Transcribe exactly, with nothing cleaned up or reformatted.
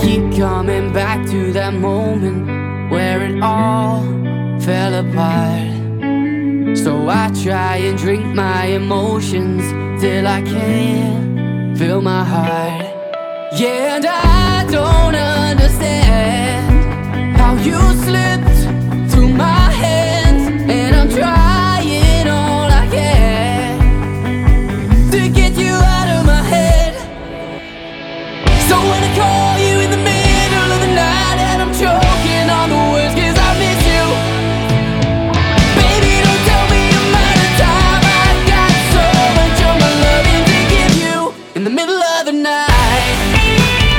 keep coming back to that moment where it all fell apart. So I try and drink my emotions till I can't feel my heart. Yeah, and I don't understand how you slipped through my hands, and I'm trying all I can to get you out of my head. So when I call